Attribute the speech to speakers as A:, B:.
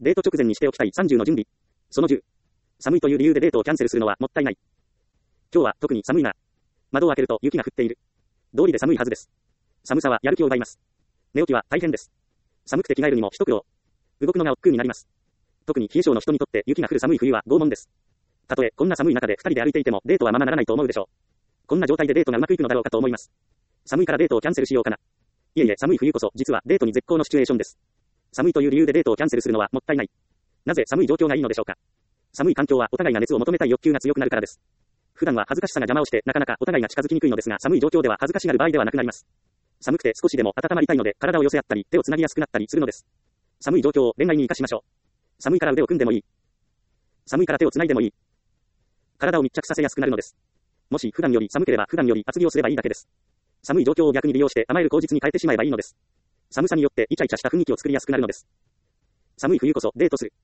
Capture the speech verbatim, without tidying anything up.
A: デート直前にしておきたいさんじゅうの準備。そのじゅう。寒いという理由でデートをキャンセルするのはもったいない。今日は特に寒いな。窓を開けると雪が降っている。道理で寒いはずです。寒さはやる気を奪います。寝起きは大変です。寒くて着替えるにも一苦労。動くのが億劫になります。特に冷え性の人にとって雪が降る寒い冬は拷問です。たとえこんな寒い中で二人で歩いていてもデートはままならないと思うでしょう。こんな状態でデートがうまくいくのだろうかと思います。寒いからデートをキャンセルしようかな。いえいえ、寒い冬こそ実はデートに絶好のシチュエーションです。寒いという理由でデートをキャンセルするのはもったいない。なぜ寒い状況がいいのでしょうか。寒い環境はお互いが熱を求めたい欲求が強くなるからです。普段は恥ずかしさが邪魔をしてなかなかお互いが近づきにくいのですが、寒い状況では恥ずかしがる場合ではなくなります。寒くて少しでも温まりたいので体を寄せ合ったり手をつなぎやすくなったりするのです。寒い状況を恋愛に活かしましょう。寒いから腕を組んでもいい。寒いから手をつないでもいい。体を密着させやすくなるのです。もし普段より寒ければ普段より厚着をすればいいだけです。寒い状況を逆に利用して甘える口実に変えてしまえばいいのです。寒さによってイチャイチャした雰囲気を作りやすくなるのです。寒い冬こそデートする。